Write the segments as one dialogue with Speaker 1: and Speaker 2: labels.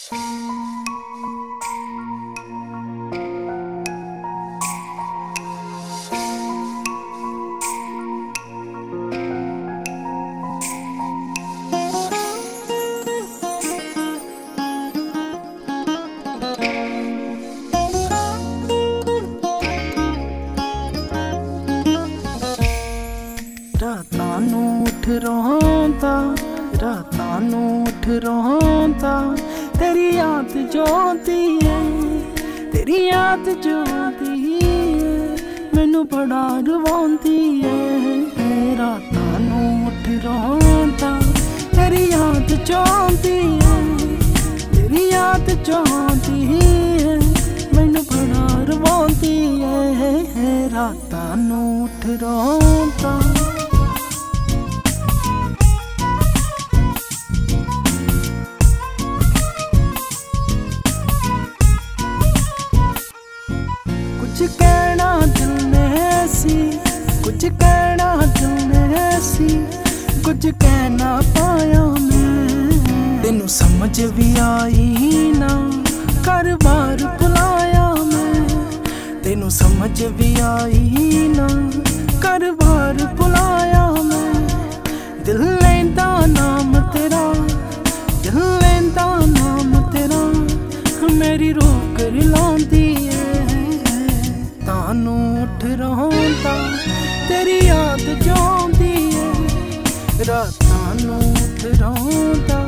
Speaker 1: ਰਾਤਾਂ ਨੂੰ ਉੱਠ ਰੋਂਦਾ, ਰਾਤਾਂ ਨੂੰ ਉੱਠ ਰੋਂਦਾ, ਤੇਰੀ ਯਾਦ ਜੋਂਦੀ ਏ, ਤੇਰੀ ਯਾਦ ਜੋਂਦੀ ਏ, ਮੈਨੂੰ ਬੜਾ ਰਵਾਉਂਦੀ ਏ। ਰਾਤਾਂ ਨੂੰ ਉੱਠ ਰੋਂਦਾ, ਤੇਰੀ ਯਾਦ ਜੋਂਦੀ ਏ, ਤੇਰੀ ਯਾਦ ਜੋਂਦੀ ਏ, ਮੈਨੂੰ ਬੜਾ ਰਵਾਉਂਦੀ ਏ। ਰਾਤਾਂ ਨੂੰ ਉੱਠ ਰੋਂਦਾ। कुछ कहना दिल में सी, कुछ कहना दिल में सी, कुछ कहना पाया मैं। तेनू समझ भी आई ना, घर बार बुलाया मैं। तेनू समझ भी आई ना, घर बार बुलाया मैं। दिल लेंदा नाम तेरा, दिल लेंदा नाम तेरा, मेरी रोक लाउंदी है। तानू उठ रोंदा, तेरी याद जोंदी है। रातां नू उठ रोंदा।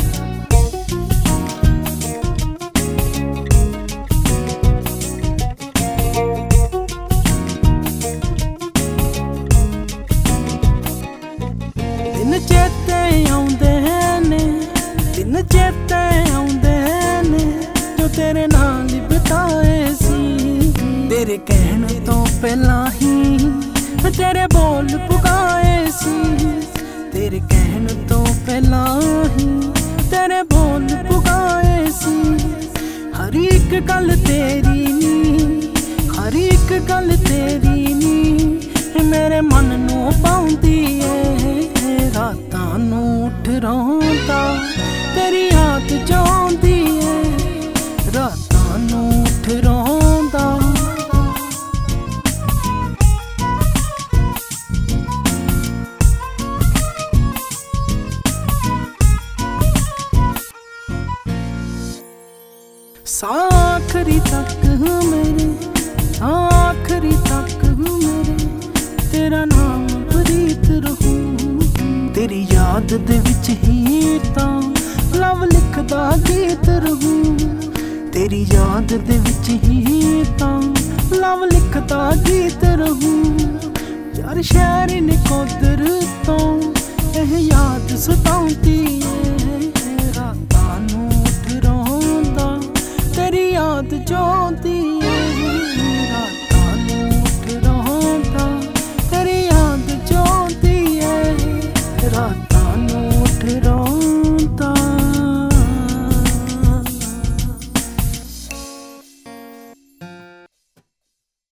Speaker 1: दिन चेते आउंदे ने, दिन चेते आउंदे ने, जो तेरे नाल बिताए सी। तेरे कहण तो पहला ही तेरे बोल पुकाए सी। तेरे कहण तो पहला ही तेरे बोल पुकाए सी। हर एक गल तेरी नी, हर एक गल तेरी नी, मेरे मन नू पाउंदी है। रातां नू उठ रोंदा, तेरी याद जोंदी है। रातां नू उठ रोंदा। आखरी तक मेरे, आखरी तक मेरे, तेरा नाम प्रीत रहूं। तेरी याद दे विच ही तां लव लिखदा गीत रहूं। तेरी याद दे विच ही तां लव लिखदा गीत रहूं। यार शहर नकोदर तो एह याद सताउंदी है। रातां नू उठ रोंदा, तेरी याद जोंदी है। रातां नू उठ रोंदा, तेरी याद जोंदी है। रात